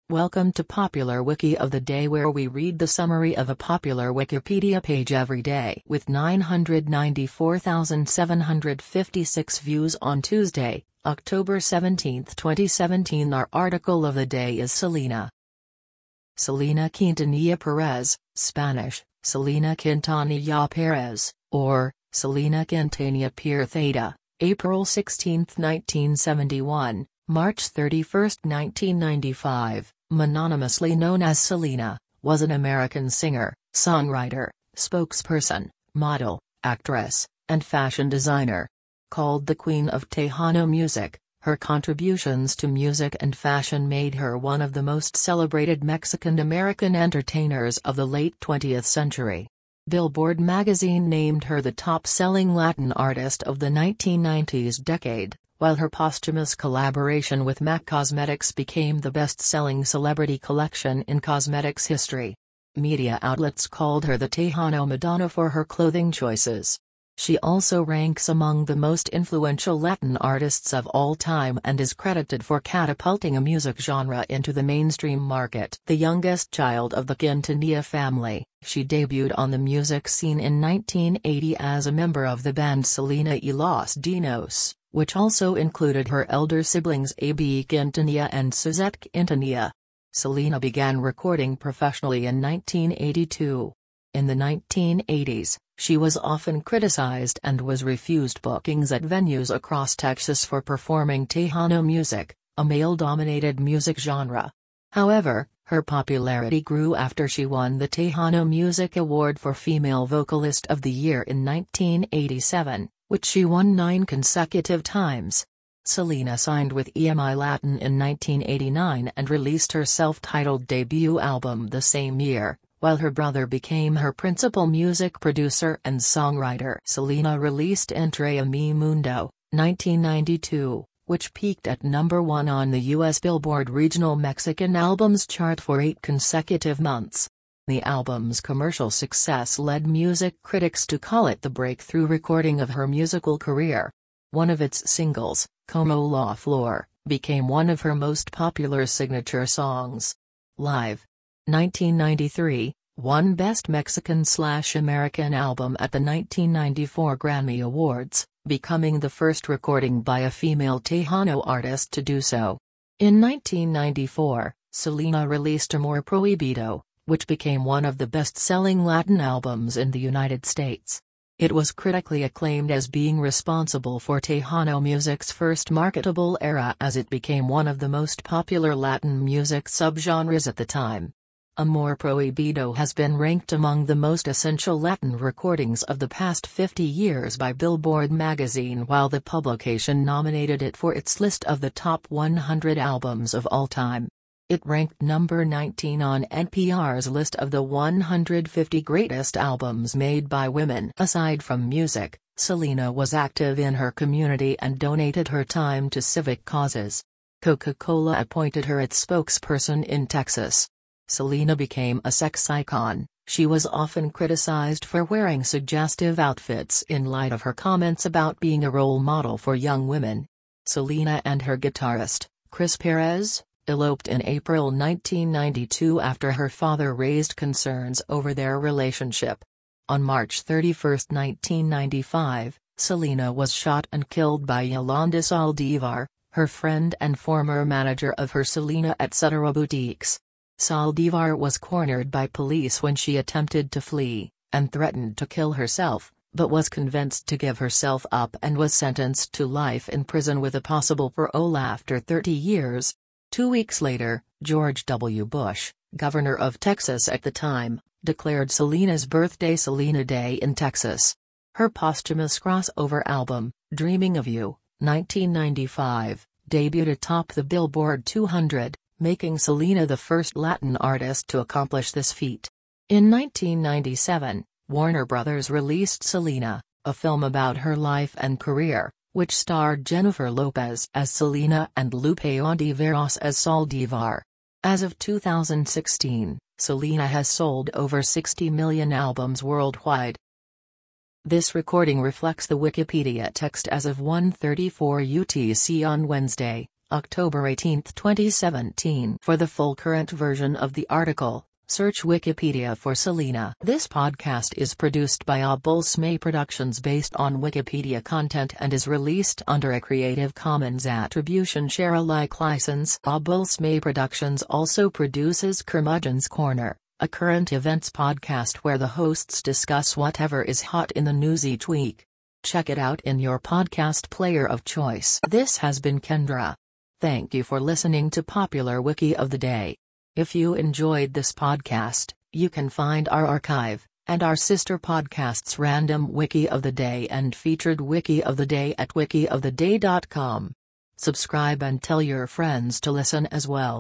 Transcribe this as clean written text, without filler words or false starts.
Welcome to Popular Wiki of the Day, where we read the summary of a popular Wikipedia page every day. With 994,756 views on Tuesday, October 17, 2017, our article of the day is Selena. Selena Quintanilla Perez, Spanish, Selena Quintanilla Perez, or Selena Quintanilla Pierre Theta, April 16, 1971, March 31, 1995, mononymously known as Selena, was an American singer, songwriter, spokesperson, model, actress, and fashion designer. Called the Queen of Tejano music, her contributions to music and fashion made her one of the most celebrated Mexican-American entertainers of the late 20th century. Billboard magazine named her the top-selling Latin artist of the 1990s decade, while her posthumous collaboration with MAC Cosmetics became the best-selling celebrity collection in cosmetics history. Media outlets called her the Tejano Madonna for her clothing choices. She also ranks among the most influential Latin artists of all time and is credited for catapulting a music genre into the mainstream market. The youngest child of the Quintanilla family, she debuted on the music scene in 1980 as a member of the band Selena y Los Dinos, which also included her elder siblings A.B. Quintanilla and Suzette Quintanilla. Selena began recording professionally in 1982. In the 1980s, she was often criticized and was refused bookings at venues across Texas for performing Tejano music, a male-dominated music genre. However, her popularity grew after she won the Tejano Music Award for Female Vocalist of the Year in 1987, which she won 9 consecutive times. Selena signed with EMI Latin in 1989 and released her self-titled debut album the same year, while her brother became her principal music producer and songwriter. Selena released Entre a Mi Mundo, 1992, which peaked at number 1 on the U.S. Billboard Regional Mexican Albums chart for 8 consecutive months. The album's commercial success led music critics to call it the breakthrough recording of her musical career. One of its singles, Como la Flor, became one of her most popular signature songs. Live. 1993, won Best Mexican/American Album at the 1994 Grammy Awards, becoming the first recording by a female Tejano artist to do so. In 1994, Selena released Amor Prohibido, which became one of the best-selling Latin albums in the United States. It was critically acclaimed as being responsible for Tejano music's first marketable era, as it became one of the most popular Latin music subgenres at the time. Amor Prohibido has been ranked among the most essential Latin recordings of the past 50 years by Billboard magazine, while the publication nominated it for its list of the top 100 albums of all time. It ranked number 19 on NPR's list of the 150 greatest albums made by women. Aside from music, Selena was active in her community and donated her time to civic causes. Coca-Cola appointed her its spokesperson in Texas. Selena became a sex icon. She was often criticized for wearing suggestive outfits in light of her comments about being a role model for young women. Selena and her guitarist, Chris Perez, eloped in April 1992 after her father raised concerns over their relationship. On March 31, 1995, Selena was shot and killed by Yolanda Saldivar, her friend and former manager of her Selena Etc. boutiques. Saldivar was cornered by police when she attempted to flee, and threatened to kill herself, but was convinced to give herself up and was sentenced to life in prison with a possible parole after 30 years. 2 weeks later, George W. Bush, governor of Texas at the time, declared Selena's birthday Selena Day in Texas. Her posthumous crossover album, Dreaming of You, 1995, debuted atop the Billboard 200, making Selena the first Latin artist to accomplish this feat. In 1997, Warner Bros. Released Selena, a film about her life and career, which starred Jennifer Lopez as Selena and Lupe Ontiveros as Saldivar. As of 2016, Selena has sold over 60 million albums worldwide. This recording reflects the Wikipedia text as of 1:34 UTC on Wednesday, October 18, 2017. For the full current version of the article, search Wikipedia for Selena. This podcast is produced by Obulsme Productions based on Wikipedia content and is released under a Creative Commons Attribution Share Alike license. Obulsme Productions also produces Curmudgeon's Corner, a current events podcast where the hosts discuss whatever is hot in the news each week. Check it out in your podcast player of choice. This has been Kendra. Thank you for listening to Popular Wiki of the Day. If you enjoyed this podcast, you can find our archive, and our sister podcasts Random Wiki of the Day and Featured Wiki of the Day at wikiontheday.com. Subscribe and tell your friends to listen as well.